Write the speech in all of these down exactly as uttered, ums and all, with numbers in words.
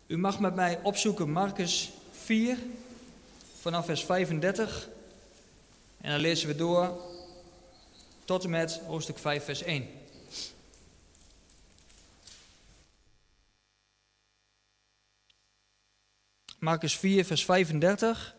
U mag met mij opzoeken Marcus vier, vanaf vers vijfendertig. En dan lezen we door tot en met hoofdstuk vijf, vers één. Marcus vier, vers vijfendertig.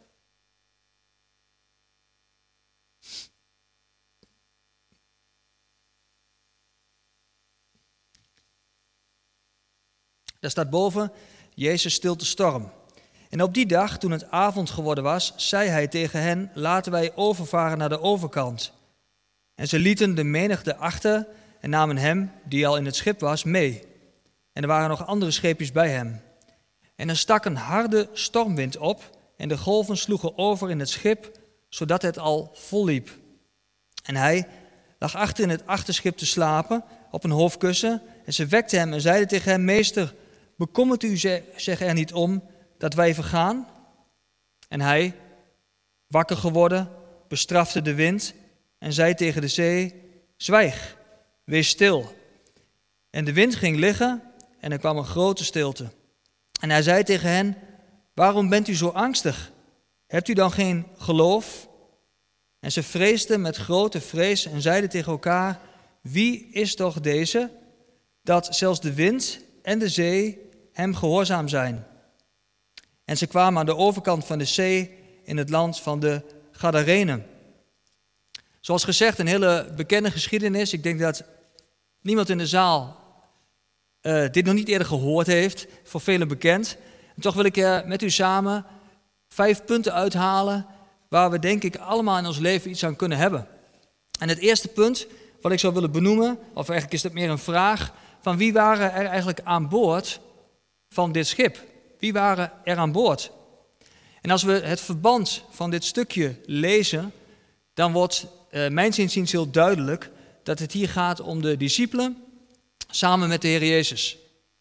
Daar staat boven, Jezus stilt de storm. En op die dag, toen het avond geworden was, zei hij tegen hen, laten wij overvaren naar de overkant. En ze lieten de menigte achter en namen hem, die al in het schip was, mee. En er waren nog andere scheepjes bij hem. En er stak een harde stormwind op en de golven sloegen over in het schip, zodat het al volliep. En hij lag achter in het achterschip te slapen op een hoofdkussen. En ze wekten hem en zeiden tegen hem, meester, bekommert u zich er niet om dat wij vergaan? En hij, wakker geworden, bestrafte de wind en zei tegen de zee, zwijg, wees stil. En de wind ging liggen en er kwam een grote stilte. En hij zei tegen hen, waarom bent u zo angstig? Hebt u dan geen geloof? En ze vreesden met grote vrees en zeiden tegen elkaar, wie is toch deze, dat zelfs de wind en de zee hem gehoorzaam zijn? En ze kwamen aan de overkant van de zee in het land van de Gadarenen. Zoals gezegd, een hele bekende geschiedenis. Ik denk dat niemand in de zaal uh, dit nog niet eerder gehoord heeft, voor velen bekend. En toch wil ik er met u samen vijf punten uithalen waar we denk ik allemaal in ons leven iets aan kunnen hebben. En het eerste punt wat ik zou willen benoemen, of eigenlijk is dat meer een vraag, van wie waren er eigenlijk aan boord van dit schip? Wie waren er aan boord? En als we het verband van dit stukje lezen, dan wordt uh, mijns inziens heel duidelijk dat het hier gaat om de discipelen samen met de Heer Jezus.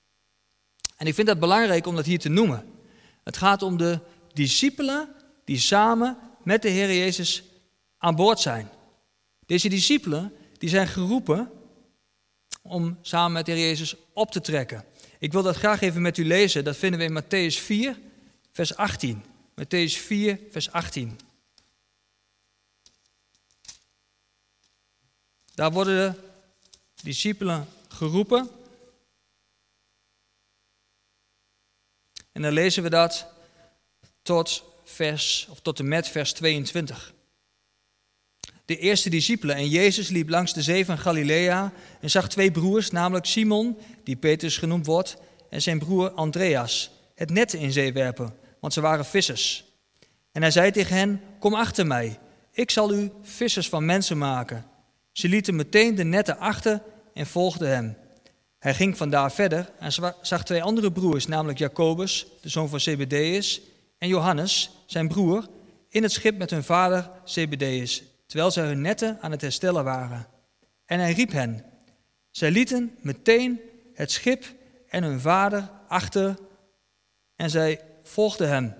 En ik vind dat belangrijk om dat hier te noemen. Het gaat om de discipelen die samen met de Heer Jezus aan boord zijn. Deze discipelen die zijn geroepen om samen met de Heer Jezus op te trekken. Ik wil dat graag even met u lezen. Dat vinden we in Mattheüs vier, vers achttien. Mattheüs vier, vers achttien. Daar worden de discipelen geroepen. En dan lezen we dat tot, vers, of tot en met vers tweeëntwintig. De eerste discipelen en Jezus liep langs de zee van Galilea en zag twee broers, namelijk Simon, die Petrus genoemd wordt, en zijn broer Andreas, het net in zee werpen, want ze waren vissers. En hij zei tegen hen, kom achter mij, ik zal u vissers van mensen maken. Ze lieten meteen de netten achter en volgden hem. Hij ging vandaar verder en zag twee andere broers, namelijk Jacobus, de zoon van Zebedeus, en Johannes, zijn broer, in het schip met hun vader Zebedeus, terwijl zij hun netten aan het herstellen waren. En hij riep hen. Zij lieten meteen het schip en hun vader achter en zij volgden hem.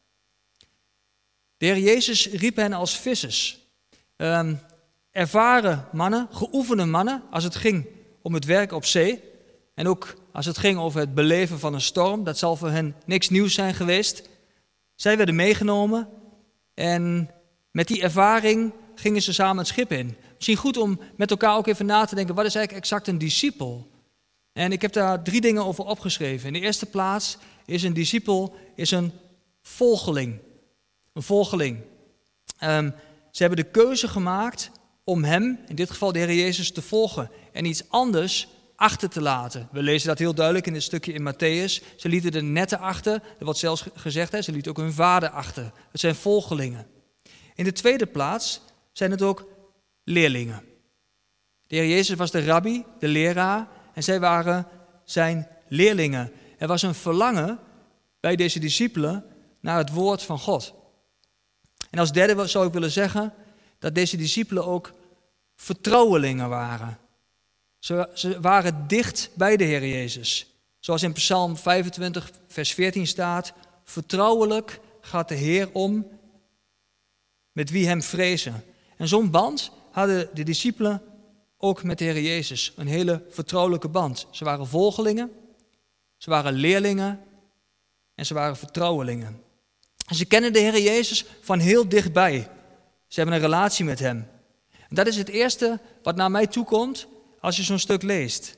De Heer Jezus riep hen als vissers. Um, ervaren mannen, geoefende mannen, als het ging om het werk op zee. En ook als het ging over het beleven van een storm. Dat zal voor hen niks nieuws zijn geweest. Zij werden meegenomen en met die ervaring gingen ze samen het schip in. Misschien goed om met elkaar ook even na te denken, wat is eigenlijk exact een discipel? En ik heb daar drie dingen over opgeschreven. In de eerste plaats is een discipel is een volgeling. Een volgeling. Um, ze hebben de keuze gemaakt om hem, in dit geval de Heer Jezus, te volgen. En iets anders achter te laten. We lezen dat heel duidelijk in dit stukje in Mattheüs. Ze lieten de netten achter. Er wordt zelfs gezegd, hè, ze lieten ook hun vader achter. Het zijn volgelingen. In de tweede plaats zijn het ook leerlingen. De Heer Jezus was de rabbi, de leraar, en zij waren zijn leerlingen. Er was een verlangen bij deze discipelen naar het woord van God. En als derde zou ik willen zeggen dat deze discipelen ook vertrouwelingen waren. Ze, ze waren dicht bij de Heer Jezus. Zoals in Psalm vijfentwintig, vers veertien staat, vertrouwelijk gaat de Heer om met wie hem vrezen. En zo'n band hadden de discipelen ook met de Heer Jezus. Een hele vertrouwelijke band. Ze waren volgelingen, ze waren leerlingen en ze waren vertrouwelingen. En ze kennen de Heer Jezus van heel dichtbij. Ze hebben een relatie met hem. En dat is het eerste wat naar mij toekomt als je zo'n stuk leest.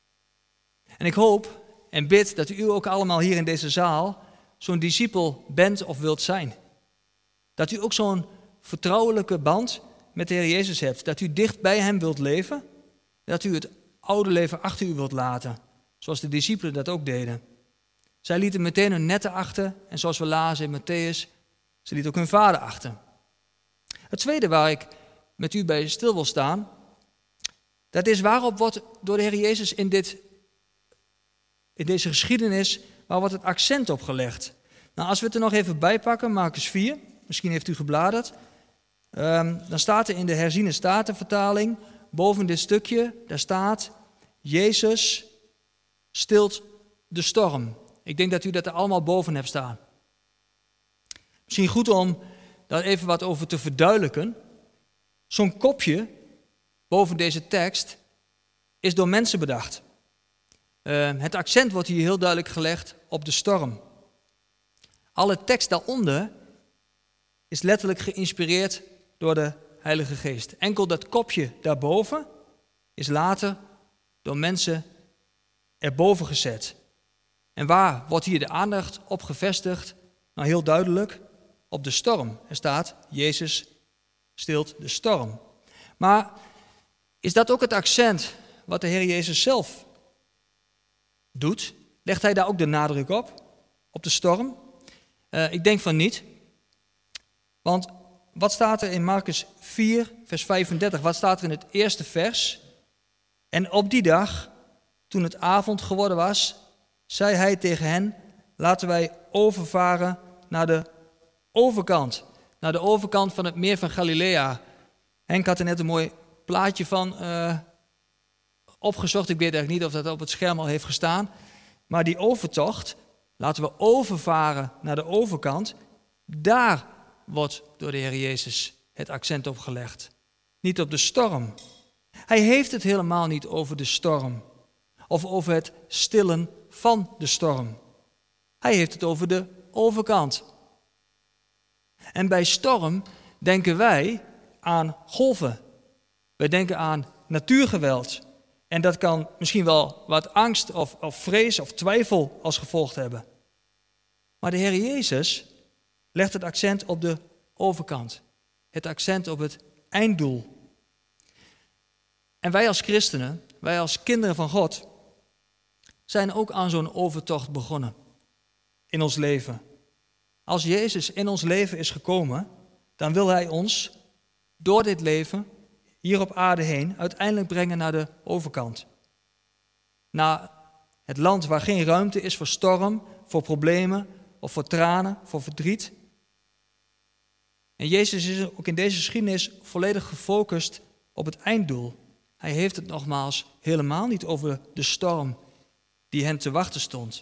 En ik hoop en bid dat u ook allemaal hier in deze zaal zo'n discipel bent of wilt zijn. Dat u ook zo'n vertrouwelijke band met de Heer Jezus hebt. Dat u dicht bij hem wilt leven. Dat u het oude leven achter u wilt laten. Zoals de discipelen dat ook deden. Zij lieten meteen hun netten achter. En zoals we lazen in Matthäus, ze lieten ook hun vader achter. Het tweede waar ik met u bij stil wil staan. Dat is waarop wordt door de Heer Jezus in, dit, in deze geschiedenis, waar wordt het accent op gelegd? Nou, als we het er nog even bij pakken, Marcus vier. Misschien heeft u gebladerd. Um, dan staat er in de herziene statenvertaling, boven dit stukje, daar staat, Jezus stilt de storm. Ik denk dat u dat er allemaal boven hebt staan. Misschien goed om daar even wat over te verduidelijken. Zo'n kopje boven deze tekst is door mensen bedacht. Uh, het accent wordt hier heel duidelijk gelegd op de storm. Alle tekst daaronder is letterlijk geïnspireerd door de Heilige Geest. Enkel dat kopje daarboven is later door mensen erboven gezet. En waar wordt hier de aandacht op gevestigd? Nou, heel duidelijk, op de storm. Er staat, Jezus stilt de storm. Maar is dat ook het accent wat de Heer Jezus zelf doet? Legt hij daar ook de nadruk op? Op de storm? Uh, ik denk van niet. Want wat staat er in Marcus vier, vers vijfendertig? Wat staat er in het eerste vers? En op die dag, toen het avond geworden was, zei hij tegen hen, laten wij overvaren naar de overkant. Naar de overkant van het meer van Galilea. Henk had er net een mooi plaatje van uh, opgezocht. Ik weet eigenlijk niet of dat op het scherm al heeft gestaan. Maar die overtocht, laten we overvaren naar de overkant. Daar wordt door de Heer Jezus het accent op gelegd. Niet op de storm. Hij heeft het helemaal niet over de storm. Of over het stillen van de storm. Hij heeft het over de overkant. En bij storm denken wij aan golven. Wij denken aan natuurgeweld. En dat kan misschien wel wat angst of, of vrees of twijfel als gevolg hebben. Maar de Heer Jezus legt het accent op de overkant. Het accent op het einddoel. En wij als christenen, wij als kinderen van God, zijn ook aan zo'n overtocht begonnen in ons leven. Als Jezus in ons leven is gekomen, dan wil Hij ons door dit leven, hier op aarde heen, uiteindelijk brengen naar de overkant. Naar het land waar geen ruimte is voor storm, voor problemen of voor tranen, voor verdriet. En Jezus is ook in deze geschiedenis volledig gefocust op het einddoel. Hij heeft het nogmaals helemaal niet over de storm die hen te wachten stond.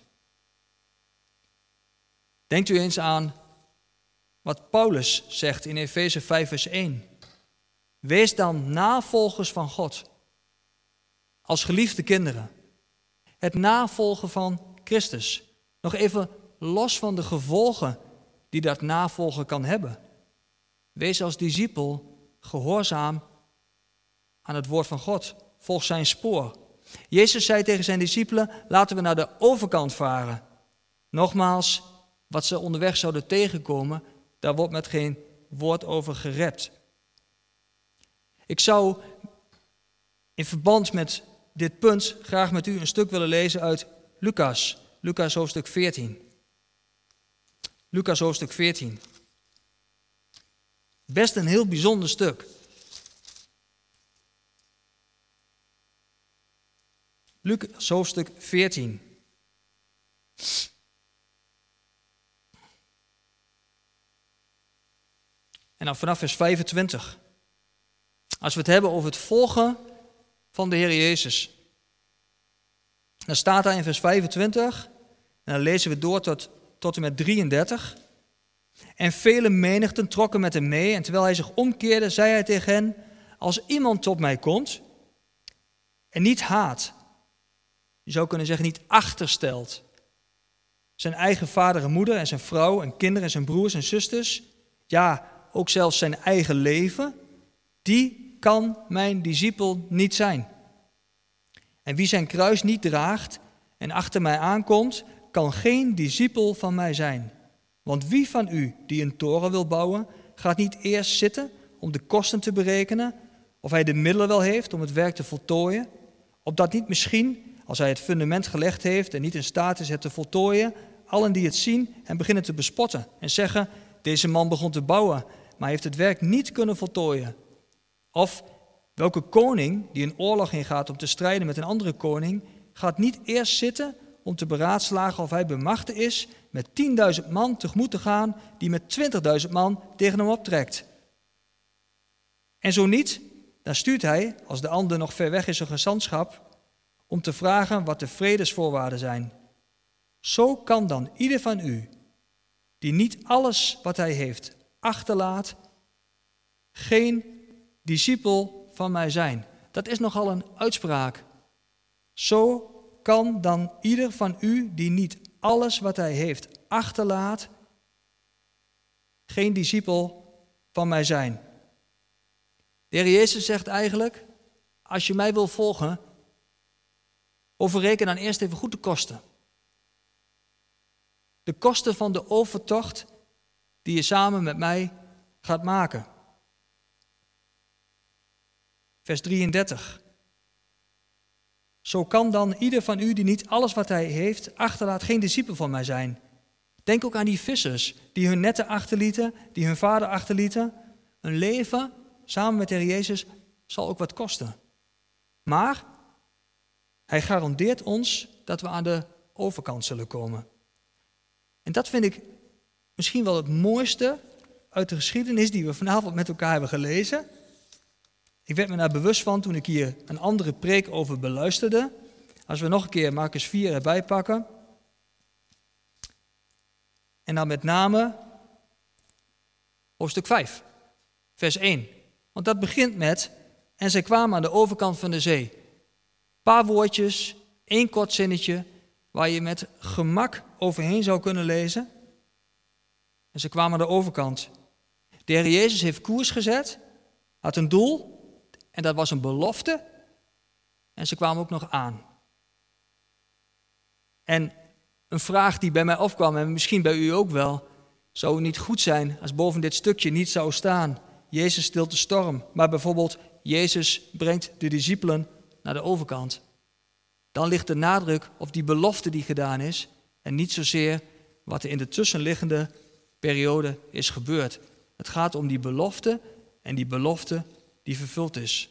Denkt u eens aan wat Paulus zegt in Efeze vijf vers één. Wees dan navolgers van God, als geliefde kinderen. Het navolgen van Christus. Nog even los van de gevolgen die dat navolgen kan hebben. Wees als discipel gehoorzaam aan het woord van God. Volg zijn spoor. Jezus zei tegen zijn discipelen, laten we naar de overkant varen. Nogmaals, wat ze onderweg zouden tegenkomen, daar wordt met geen woord over gerept. Ik zou in verband met dit punt graag met u een stuk willen lezen uit Lucas. Lucas hoofdstuk veertien. Lucas hoofdstuk veertien. Best een heel bijzonder stuk. Lucas hoofdstuk veertien. En dan vanaf vers vijfentwintig. Als we het hebben over het volgen van de Heer Jezus. Dan staat daar in vers vijfentwintig. En dan lezen we door tot, tot en met drieëndertig. En vele menigten trokken met hem mee. En terwijl hij zich omkeerde, zei hij tegen hen. Als iemand tot mij komt en niet haat. Je zou kunnen zeggen niet achterstelt. zijn eigen vader en moeder en zijn vrouw en kinderen en zijn broers en zusters, ja, ook zelfs zijn eigen leven, die kan mijn discipel niet zijn. En wie zijn kruis niet draagt en achter mij aankomt, kan geen discipel van mij zijn. Want wie van u die een toren wil bouwen, gaat niet eerst zitten om de kosten te berekenen, of hij de middelen wel heeft om het werk te voltooien, opdat niet misschien, als hij het fundament gelegd heeft en niet in staat is het te voltooien, allen die het zien en beginnen te bespotten en zeggen, deze man begon te bouwen, maar heeft het werk niet kunnen voltooien. Of welke koning die een oorlog ingaat om te strijden met een andere koning, gaat niet eerst zitten om te beraadslagen of hij bemachtigd is met tienduizend man tegemoet te gaan die met twintigduizend man tegen hem optrekt. En zo niet, dan stuurt hij, als de ander nog ver weg is, een gezantschap om te vragen wat de vredesvoorwaarden zijn. Zo kan dan ieder van u, die niet alles wat hij heeft achterlaat, geen discipel van mij zijn. Dat is nogal een uitspraak. Zo kan dan ieder van u, die niet alles wat hij heeft achterlaat, geen discipel van mij zijn. De Heer Jezus zegt eigenlijk, als je mij wil volgen, overreken dan eerst even goed de kosten. De kosten van de overtocht die je samen met mij gaat maken. Vers drieëndertig. Zo kan dan ieder van u die niet alles wat hij heeft achterlaat geen discipel van mij zijn. Denk ook aan die vissers die hun netten achterlieten, die hun vader achterlieten. Een leven samen met de Heer Jezus zal ook wat kosten. Maar hij garandeert ons dat we aan de overkant zullen komen. En dat vind ik misschien wel het mooiste uit de geschiedenis die we vanavond met elkaar hebben gelezen. Ik werd me daar bewust van toen ik hier een andere preek over beluisterde. Als we nog een keer Marcus vier erbij pakken. En dan met name hoofdstuk vijf, vers één. Want dat begint met, en zij kwamen aan de overkant van de zee. Een paar woordjes, één kort zinnetje, waar je met gemak overheen zou kunnen lezen. En ze kwamen aan de overkant. De Heer Jezus heeft koers gezet, had een doel, en dat was een belofte. En ze kwamen ook nog aan. En een vraag die bij mij opkwam, en misschien bij u ook wel, zou het niet goed zijn als boven dit stukje niet zou staan, Jezus stilt de storm, maar bijvoorbeeld Jezus brengt de discipelen naar de overkant. Dan ligt de nadruk op die belofte die gedaan is en niet zozeer wat er in de tussenliggende periode is gebeurd. Het gaat om die belofte en die belofte die vervuld is.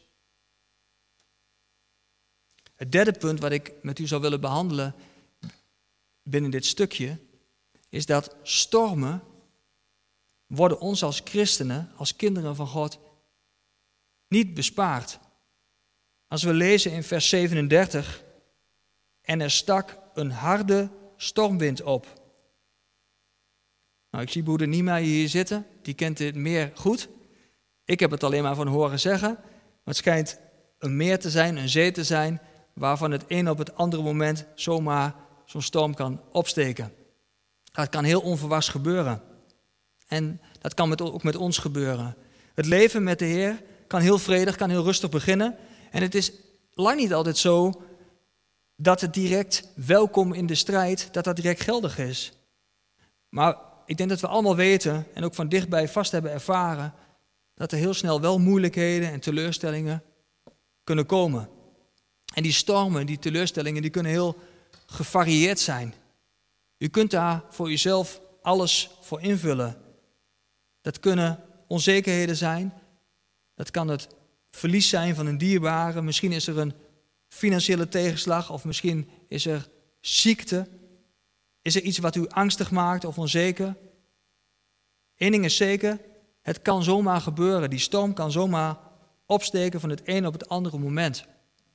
Het derde punt wat ik met u zou willen behandelen binnen dit stukje is dat stormen worden ons als christenen, als kinderen van God, niet bespaard. Als we lezen in vers zevenendertig, en er stak een harde stormwind op. Nou, ik zie broeder Nima hier zitten, die kent dit meer goed. Ik heb het alleen maar van horen zeggen, maar het schijnt een meer te zijn, een zee te zijn, waarvan het een op het andere moment zomaar zo'n storm kan opsteken. Dat kan heel onverwachts gebeuren. En dat kan met, ook met ons gebeuren. Het leven met de Heer kan heel vredig, kan heel rustig beginnen. En het is lang niet altijd zo dat het direct welkom in de strijd, dat dat direct geldig is. Maar ik denk dat we allemaal weten en ook van dichtbij vast hebben ervaren dat er heel snel wel moeilijkheden en teleurstellingen kunnen komen. En die stormen, die teleurstellingen, die kunnen heel gevarieerd zijn. U kunt daar voor uzelf alles voor invullen. Dat kunnen onzekerheden zijn. Dat kan het verlies zijn van een dierbare. Misschien is er een financiële tegenslag of misschien is er ziekte. Is er iets wat u angstig maakt of onzeker? Eén ding is zeker, het kan zomaar gebeuren. Die storm kan zomaar opsteken van het een op het andere moment.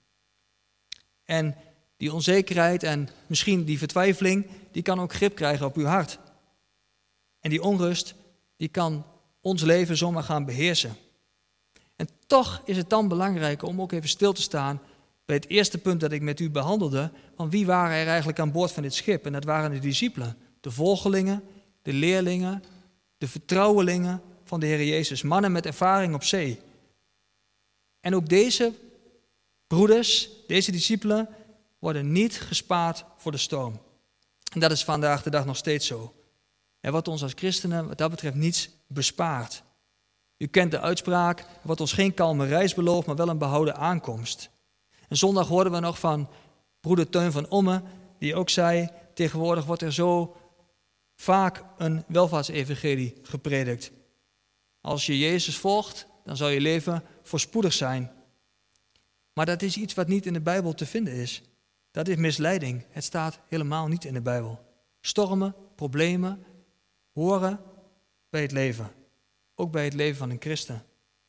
En die onzekerheid en misschien die vertwijfeling, die kan ook grip krijgen op uw hart. En die onrust, die kan ons leven zomaar gaan beheersen. En toch is het dan belangrijk om ook even stil te staan bij het eerste punt dat ik met u behandelde, van wie waren er eigenlijk aan boord van dit schip? En dat waren de discipelen. De volgelingen, de leerlingen, de vertrouwelingen van de Heer Jezus. Mannen met ervaring op zee. En ook deze broeders, deze discipelen, worden niet gespaard voor de storm. En dat is vandaag de dag nog steeds zo. Er wordt ons als christenen wat dat betreft niets bespaard. U kent de uitspraak, er wordt ons geen kalme reis beloofd, maar wel een behouden aankomst. En zondag hoorden we nog van broeder Teun van Omme, die ook zei, tegenwoordig wordt er zo vaak een welvaartsevangelie gepredikt. Als je Jezus volgt, dan zal je leven voorspoedig zijn. Maar dat is iets wat niet in de Bijbel te vinden is. Dat is misleiding. Het staat helemaal niet in de Bijbel. Stormen, problemen, horen bij het leven. Ook bij het leven van een christen.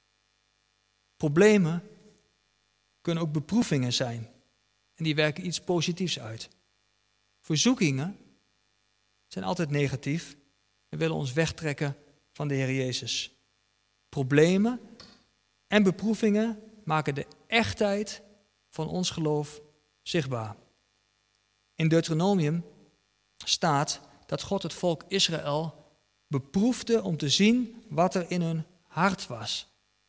Problemen kunnen ook beproevingen zijn. En die werken iets positiefs uit. Verzoekingen zijn altijd negatief en willen ons wegtrekken van de Heer Jezus. Problemen en beproevingen maken de echtheid van ons geloof zichtbaar. In Deuteronomium staat dat God het volk Israël beproefde om te zien wat er in hun hart was.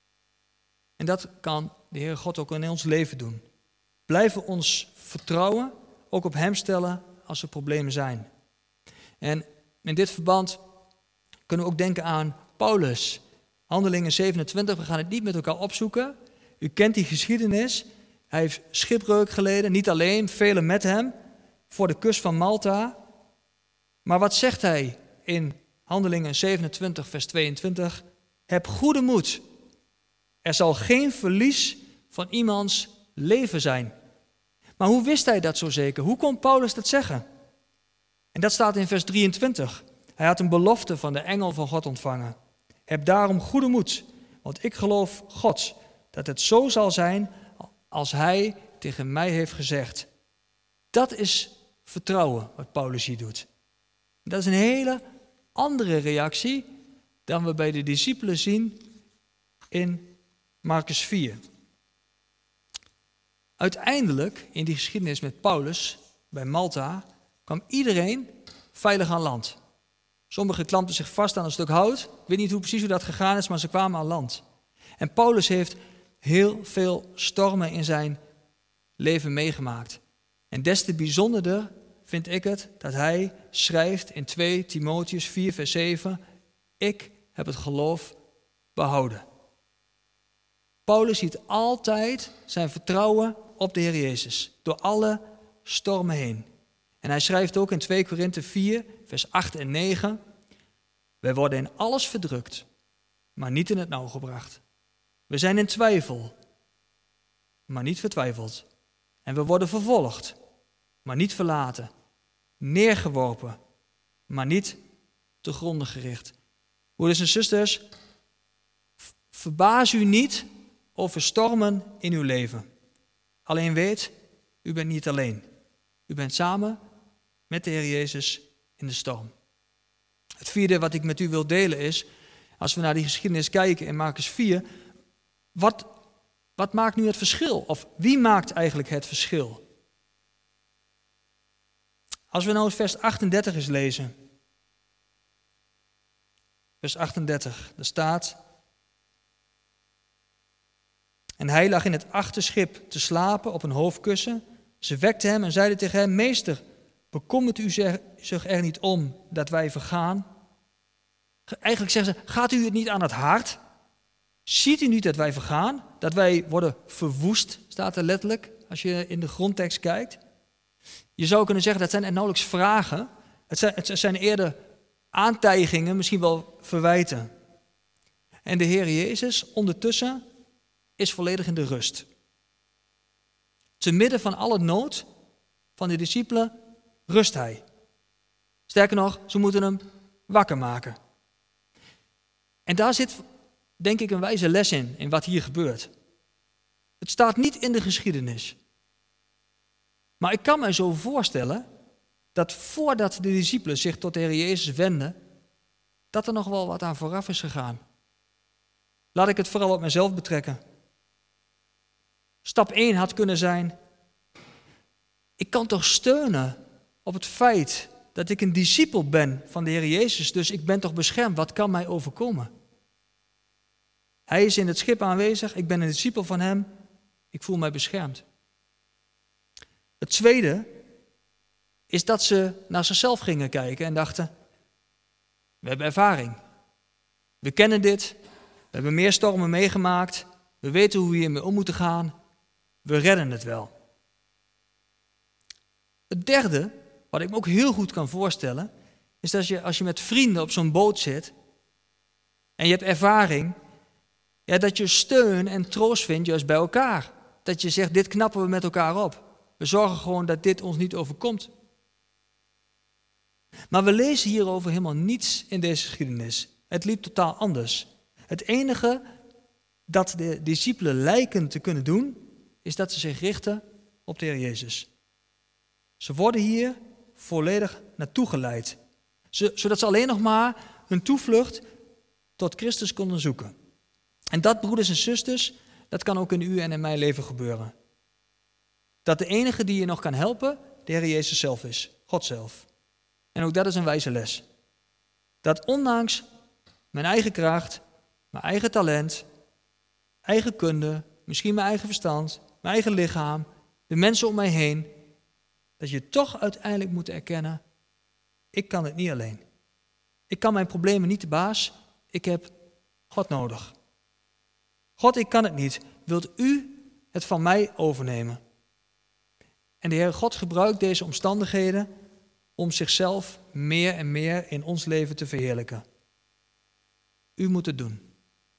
En dat kan de Heer God ook in ons leven doen. Blijven ons vertrouwen, ook op Hem stellen als er problemen zijn. En in dit verband kunnen we ook denken aan Paulus. Handelingen zevenentwintig, we gaan het niet met elkaar opzoeken. U kent die geschiedenis. Hij heeft schipbreuk geleden, niet alleen, velen met hem, voor de kust van Malta. Maar wat zegt hij in Handelingen zevenentwintig, vers tweeëntwintig? Heb goede moed. Er zal geen verlies van iemands leven zijn. Maar hoe wist hij dat zo zeker? Hoe kon Paulus dat zeggen? En dat staat in vers drieëntwintig. Hij had een belofte van de engel van God ontvangen. Heb daarom goede moed, want ik geloof God dat het zo zal zijn als hij tegen mij heeft gezegd. Dat is vertrouwen wat Paulus hier doet. Dat is een hele andere reactie dan we bij de discipelen zien in Markus vier. Uiteindelijk, in die geschiedenis met Paulus, bij Malta, kwam iedereen veilig aan land. Sommigen klampten zich vast aan een stuk hout. Ik weet niet hoe precies hoe dat gegaan is, maar ze kwamen aan land. En Paulus heeft heel veel stormen in zijn leven meegemaakt. En des te bijzonderder vind ik het dat hij schrijft in twee Timotheüs vier vers zeven. Ik heb het geloof behouden. Paulus ziet altijd zijn vertrouwen op de Heer Jezus. Door alle stormen heen. En hij schrijft ook in twee Korinthe vier vers acht en negen. Wij worden in alles verdrukt, maar niet in het nauw gebracht. We zijn in twijfel, maar niet vertwijfeld. En we worden vervolgd, maar niet verlaten. Neergeworpen, maar niet te gronden gericht. Broeders en zusters, verbaas u niet over stormen in uw leven. Alleen weet, u bent niet alleen. U bent samen met de Heer Jezus in de storm. Het vierde wat ik met u wil delen is, als we naar die geschiedenis kijken in Markus vier, wat, wat maakt nu het verschil? Of wie maakt eigenlijk het verschil? Als we nou vers achtendertig eens lezen. Vers achtendertig, daar staat: En hij lag in het achterschip te slapen op een hoofdkussen. Ze wekten hem en zeiden tegen hem: Meester, bekommert u zich er niet om dat wij vergaan? Eigenlijk zeggen ze: gaat u het niet aan het hart? Ziet u niet dat wij vergaan? Dat wij worden verwoest, staat er letterlijk, als je in de grondtekst kijkt. Je zou kunnen zeggen, dat zijn er nauwelijks vragen. Het zijn, het zijn eerder aantijgingen, misschien wel verwijten. En de Heer Jezus ondertussen is volledig in de rust. Te midden van alle nood van de discipelen rust hij. Sterker nog, ze moeten hem wakker maken. En daar zit, denk ik, een wijze les in, in wat hier gebeurt. Het staat niet in de geschiedenis. Maar ik kan me zo voorstellen dat voordat de discipelen zich tot de Heer Jezus wenden, dat er nog wel wat aan vooraf is gegaan. Laat ik het vooral op mezelf betrekken. Stap één had kunnen zijn: ik kan toch steunen op het feit dat ik een discipel ben van de Heer Jezus, dus ik ben toch beschermd. Wat kan mij overkomen? Hij is in het schip aanwezig, ik ben een discipel van hem, ik voel mij beschermd. Het tweede is dat ze naar zichzelf gingen kijken en dachten, we hebben ervaring. We kennen dit, we hebben meer stormen meegemaakt, we weten hoe we hiermee om moeten gaan, we redden het wel. Het derde, wat ik me ook heel goed kan voorstellen, is dat je als je met vrienden op zo'n boot zit en je hebt ervaring, ja, dat je steun en troost vindt juist bij elkaar. Dat je zegt, dit knappen we met elkaar op. We zorgen gewoon dat dit ons niet overkomt. Maar we lezen hierover helemaal niets in deze geschiedenis. Het liep totaal anders. Het enige dat de discipelen lijken te kunnen doen, is dat ze zich richten op de Heer Jezus. Ze worden hier volledig naartoe geleid. Zodat ze alleen nog maar hun toevlucht tot Christus konden zoeken. En dat, broeders en zusters, dat kan ook in u en in mijn leven gebeuren. Dat de enige die je nog kan helpen, de Heer Jezus zelf is. God zelf. En ook dat is een wijze les. Dat ondanks mijn eigen kracht, mijn eigen talent, eigen kunde, misschien mijn eigen verstand, mijn eigen lichaam, de mensen om mij heen, dat je toch uiteindelijk moet erkennen, ik kan het niet alleen. Ik kan mijn problemen niet de baas, ik heb God nodig. God, ik kan het niet. Wilt u het van mij overnemen? En de Heer God gebruikt deze omstandigheden om zichzelf meer en meer in ons leven te verheerlijken. U moet het doen.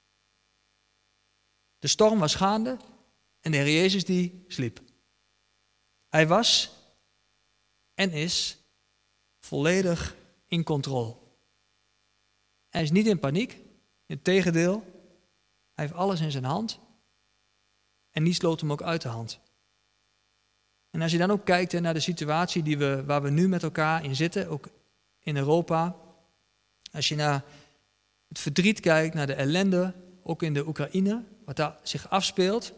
De storm was gaande en de Heer Jezus die sliep. Hij was en is volledig in controle. Hij is niet in paniek, integendeel. Hij heeft alles in zijn hand en niets loopt hem ook uit de hand. En als je dan ook kijkt naar de situatie die we, waar we nu met elkaar in zitten, ook in Europa. Als je naar het verdriet kijkt, naar de ellende, ook in de Oekraïne, wat daar zich afspeelt.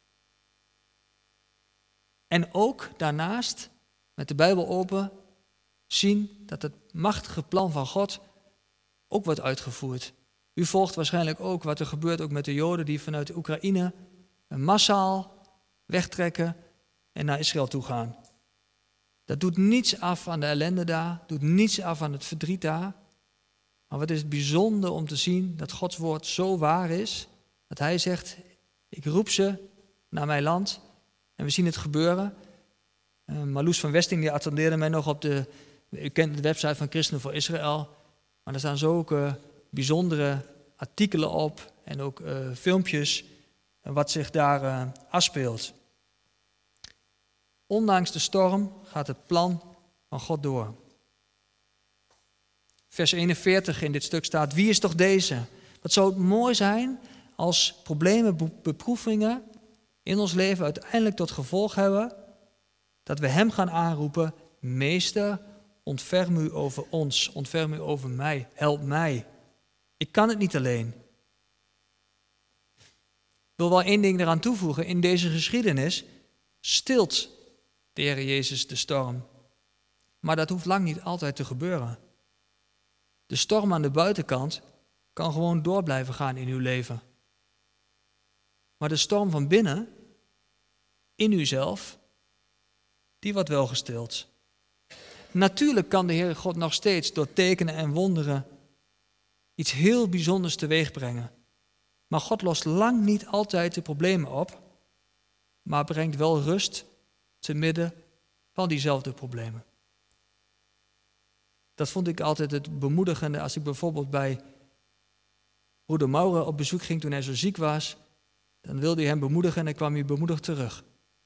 En ook daarnaast, met de Bijbel open, zien dat het machtige plan van God ook wordt uitgevoerd. U volgt waarschijnlijk ook wat er gebeurt ook met de Joden die vanuit de Oekraïne massaal wegtrekken en naar Israël toe gaan. Dat doet niets af aan de ellende daar, doet niets af aan het verdriet daar. Maar wat is het bijzonder om te zien dat Gods woord zo waar is, dat hij zegt, ik roep ze naar mijn land. En we zien het gebeuren. Uh, Marloes van Westing die attendeerde mij nog op de, u kent de website van Christenen voor Israël, maar er staan zulke bijzondere artikelen op en ook uh, filmpjes uh, wat zich daar uh, afspeelt. Ondanks de storm gaat het plan van God door. Vers eenenveertig in dit stuk staat, wie is toch deze? Wat zou het mooi zijn als problemen, beproevingen in ons leven uiteindelijk tot gevolg hebben dat we hem gaan aanroepen, meester, ontferm u over ons, ontferm u over mij, help mij. Ik kan het niet alleen. Ik wil wel één ding eraan toevoegen, in deze geschiedenis stilt de Heer Jezus de storm. Maar dat hoeft lang niet altijd te gebeuren. De storm aan de buitenkant kan gewoon door blijven gaan in uw leven. Maar de storm van binnen, in uzelf, die wordt wel gestild. Natuurlijk kan de Heer God nog steeds door tekenen en wonderen iets heel bijzonders teweeg brengen. Maar God lost lang niet altijd de problemen op, maar brengt wel rust te midden van diezelfde problemen. Dat vond ik altijd het bemoedigende als ik bijvoorbeeld bij broeder Maure op bezoek ging toen hij zo ziek was. Dan wilde hij hem bemoedigen en dan kwam hij bemoedigd terug.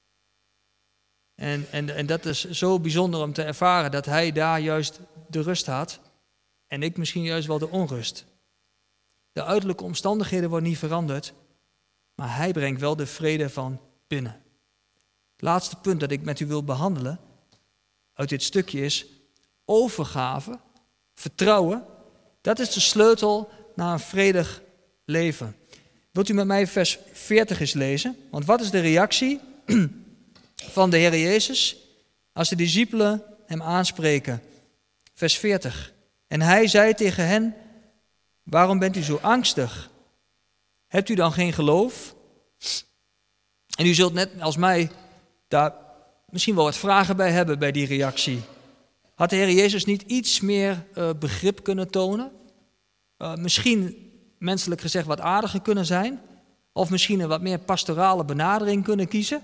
En, en, en dat is zo bijzonder om te ervaren dat hij daar juist de rust had en ik misschien juist wel de onrust. De uiterlijke omstandigheden worden niet veranderd, maar hij brengt wel de vrede van binnen. Het laatste punt dat ik met u wil behandelen uit dit stukje is overgave, vertrouwen. Dat is de sleutel naar een vredig leven. Wilt u met mij vers veertig eens lezen? Want wat is de reactie van de Heer Jezus als de discipelen hem aanspreken? Vers veertig. En hij zei tegen hen, waarom bent u zo angstig? Hebt u dan geen geloof? En u zult net als mij daar misschien wel wat vragen bij hebben bij die reactie. Had de Heer Jezus niet iets meer uh, begrip kunnen tonen? Uh, misschien menselijk gezegd wat aardiger kunnen zijn? Of misschien een wat meer pastorale benadering kunnen kiezen?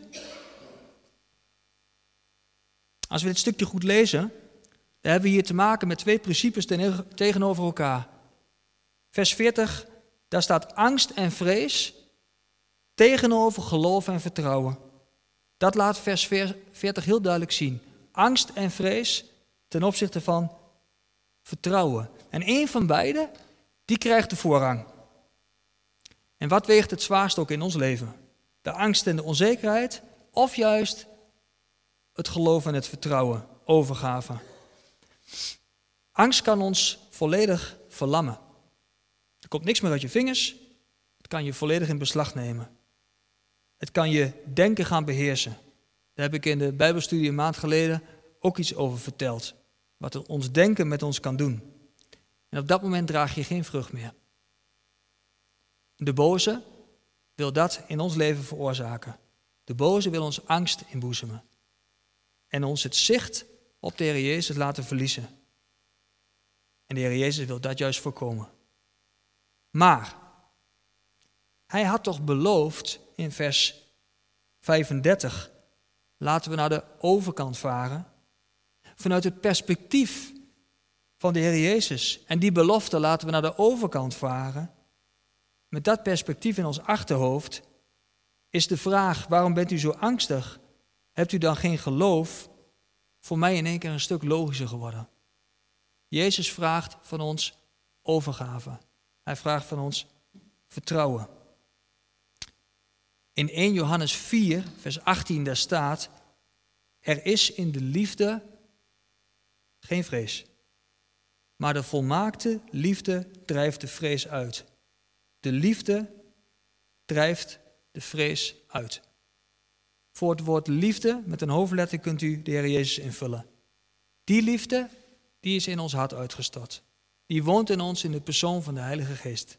Als we dit stukje goed lezen, dan hebben we hier te maken met twee principes ten, tegenover elkaar. Vers veertig, daar staat angst en vrees tegenover geloof en vertrouwen. Dat laat vers veertig heel duidelijk zien. Angst en vrees ten opzichte van vertrouwen. En één van beide, die krijgt de voorrang. En wat weegt het zwaarst ook in ons leven? De angst en de onzekerheid, of juist het geloof en het vertrouwen, overgave. Angst kan ons volledig verlammen. Er komt niks meer uit je vingers, het kan je volledig in beslag nemen. Het kan je denken gaan beheersen. Daar heb ik in de Bijbelstudie een maand geleden ook iets over verteld. Wat ons denken met ons kan doen. En op dat moment draag je geen vrucht meer. De boze wil dat in ons leven veroorzaken. De boze wil ons angst inboezemen. En ons het zicht op de Heer Jezus laten verliezen. En de Heer Jezus wil dat juist voorkomen. Maar hij had toch beloofd in vers vijfendertig, laten we naar de overkant varen, vanuit het perspectief van de Heer Jezus. En die belofte laten we naar de overkant varen. Met dat perspectief in ons achterhoofd is de vraag, waarom bent u zo angstig? Hebt u dan geen geloof? Voor mij in één keer een stuk logischer geworden. Jezus vraagt van ons overgave. Hij vraagt van ons vertrouwen. In eerste Johannes vier, vers achttien, daar staat, er is in de liefde geen vrees. Maar de volmaakte liefde drijft de vrees uit. De liefde drijft de vrees uit. Voor het woord liefde met een hoofdletter kunt u de Heer Jezus invullen. Die liefde, die is in ons hart uitgestort. Die woont in ons in de persoon van de Heilige Geest.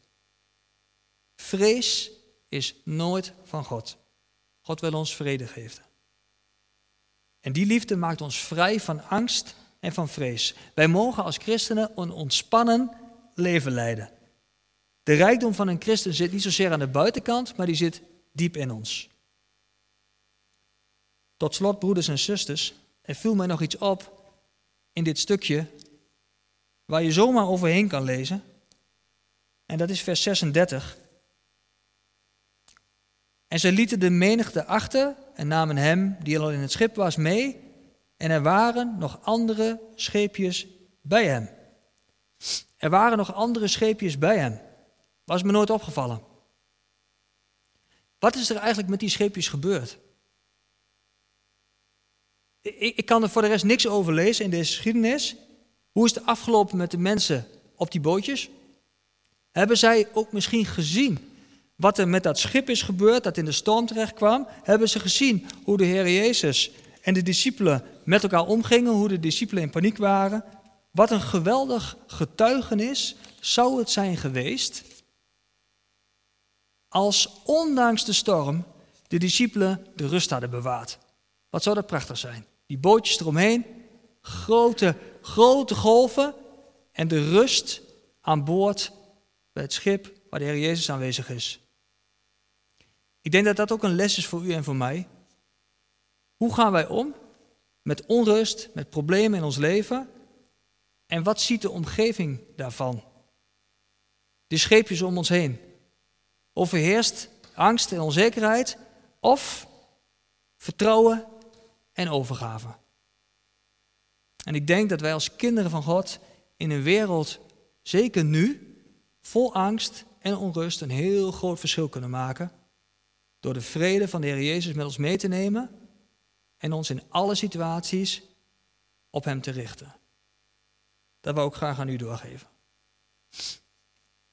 Vrees is nooit van God. God wil ons vrede geven. En die liefde maakt ons vrij van angst en van vrees. Wij mogen als christenen een ontspannen leven leiden. De rijkdom van een christen zit niet zozeer aan de buitenkant, maar die zit diep in ons. Tot slot, broeders en zusters, er viel mij nog iets op in dit stukje waar je zomaar overheen kan lezen. En dat is vers zesendertig. En zij lieten de menigte achter en namen hem, die al in het schip was, mee. En er waren nog andere scheepjes bij hem. Er waren nog andere scheepjes bij hem. Was me nooit opgevallen. Wat is er eigenlijk met die scheepjes gebeurd? Ik, ik kan er voor de rest niks over lezen in deze geschiedenis. Hoe is het afgelopen met de mensen op die bootjes? Hebben zij ook misschien gezien wat er met dat schip is gebeurd, dat in de storm terecht kwam? Hebben ze gezien hoe de Heer Jezus en de discipelen met elkaar omgingen, hoe de discipelen in paniek waren? Wat een geweldig getuigenis zou het zijn geweest als ondanks de storm de discipelen de rust hadden bewaard. Wat zou dat prachtig zijn? Die bootjes eromheen, grote, grote golven en de rust aan boord bij het schip waar de Heer Jezus aanwezig is. Ik denk dat dat ook een les is voor u en voor mij. Hoe gaan wij om met onrust, met problemen in ons leven? En wat ziet de omgeving daarvan? De scheepjes om ons heen. Overheerst angst en onzekerheid of vertrouwen en overgave? En ik denk dat wij als kinderen van God in een wereld, zeker nu, vol angst en onrust een heel groot verschil kunnen maken. Door de vrede van de Heer Jezus met ons mee te nemen en ons in alle situaties op hem te richten. Dat wil ik graag aan u doorgeven.